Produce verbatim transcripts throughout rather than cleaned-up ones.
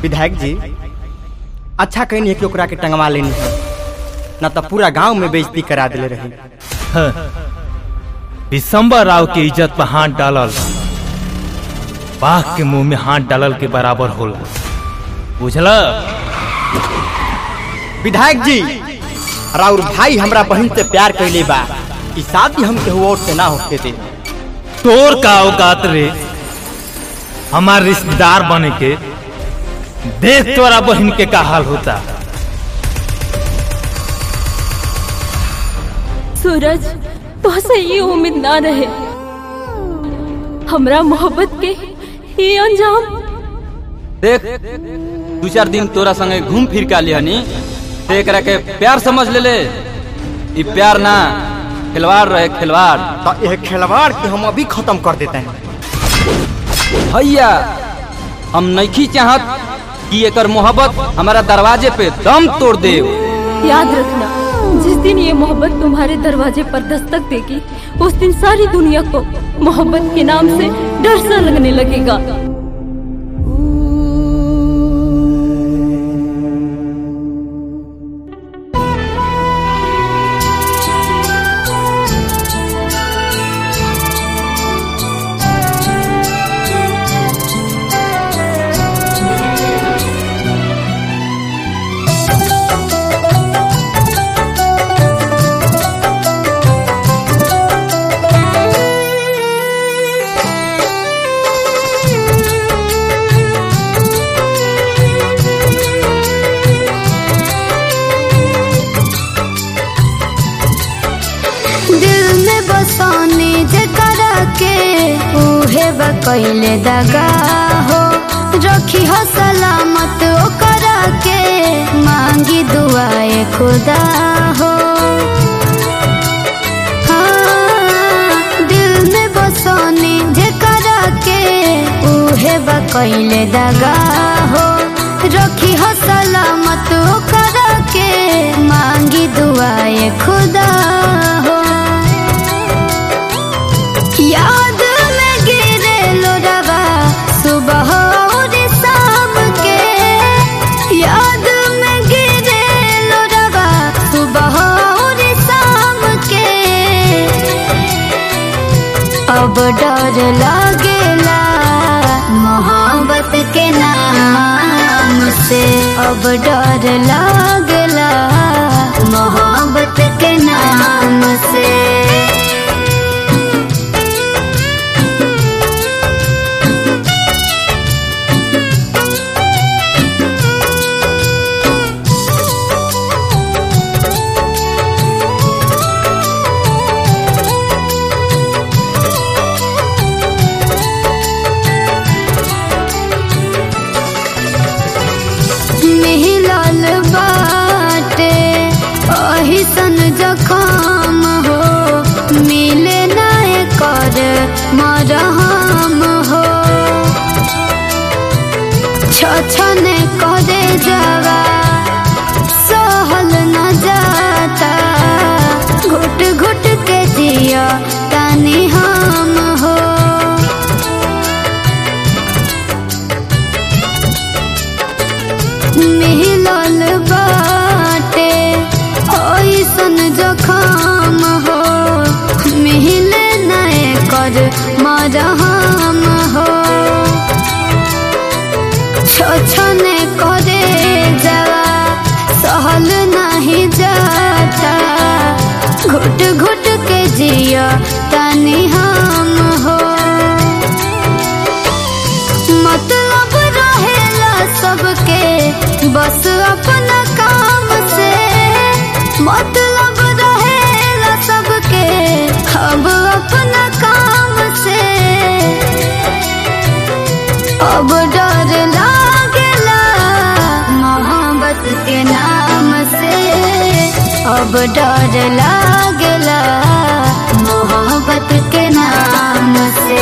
विधायक जी अच्छा कहनी है कि ओकरा के टंगवा लेनी है, न तो पूरा गांव में बेइज्जती करा दिले रही। विशंबर राव की इज्जत पर हाथ डालल बाघ के मुंह में हाथ डालल के बराबर होला, बुझला? विधायक जी राउर भाई हमरा बहन से प्यार कैले बा, ई शादी हमके हुआ से ना होके दे। तोर का औकात रे हमार रिश्तेदार बने के? देख तोरा बहन के का हाल होता। सूरज तो से ये उम्मीद ना रहे, हमरा मोहब्बत के ये अंजाम। देख दो चार दिन तोरा संगे घूम फिर के लिहनी, देख के प्यार समझ ले ले। ई प्यार ना खिलवाड़ रहे, खिलवाड़। तो यह खिलवाड़ के हम अभी खत्म कर देते हैं। भैया हम नहीं चाहत कि एकर मोहब्बत हमारा दरवाजे पे दम तोड़ दे। याद रखना, जिस दिन ये मोहब्बत तुम्हारे दरवाजे पर दस्तक देगी, उस दिन सारी दुनिया को मोहब्बत के नाम से डर सा लगने लगेगा। पहले दगा हो रखी हो सलामत ओकरा के, मांगी दुआए खुदा हो। हाँ दिल में बसोनी जेकरा के उहे बा पहले दगा हो रखी हो सलामत ओकरा के, मांगी दुआए खुदा हो। याद सुबह और शाम के, याद में गिरे लोरवा सुबह और शाम के। अब डर लागेला मोहब्बत के नाम से, अब डर लागेला मोहब्बत के नाम से। सन जखम हो मिले नाय कर मरहम हो, छछने करे जवा सहल न जाता, घुट घुट के जिया तानी हम हो। मिलल बाटे सन जखम हो मिले नए कर मरहम हो, छछने करे जवा सहल नहीं जाता, घुट घुट के जिया तानी हम हो। मतलब रहेला सबके बस अपना काम से, मतलब रहेला सबके अब अपना काम से। अब डर लागेला मोहब्बत के नाम से, अब डर लागेला मोहब्बत के नाम से।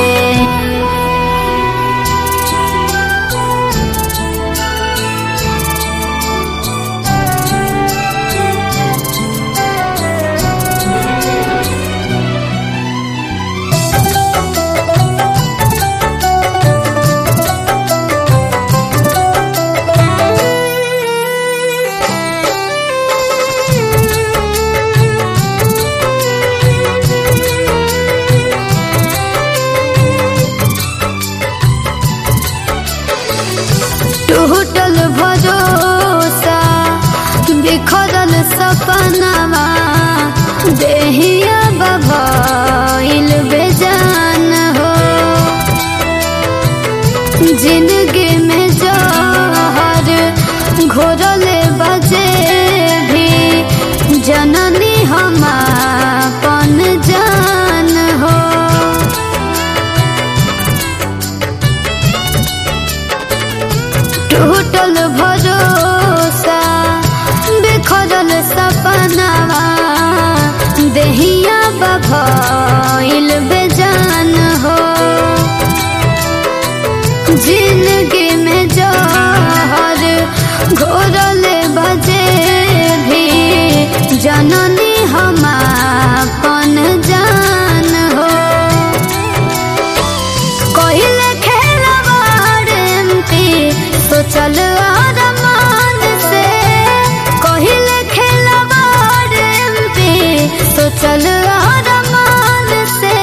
टूटल भरोसा बिखरल सपनावा देहिया बभइल बेजान हो जिंदगी में जहर घोरले बजे भी जननी हम अपन जान हो टूटल भरोसा बिखरल सपनावा देहिया बभइल बेजान हो जिंदगी में जहर घोरले बजे भी जननी हम अपन जान हो कहले खेलवाड़ एमपी सोचल अरमान से कहले खेलवाड़ एमपी सोचल अरमान से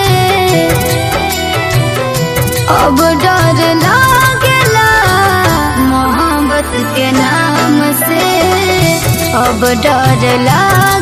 अब डर लागेला मोहब्बत के नाम से अब डर लाग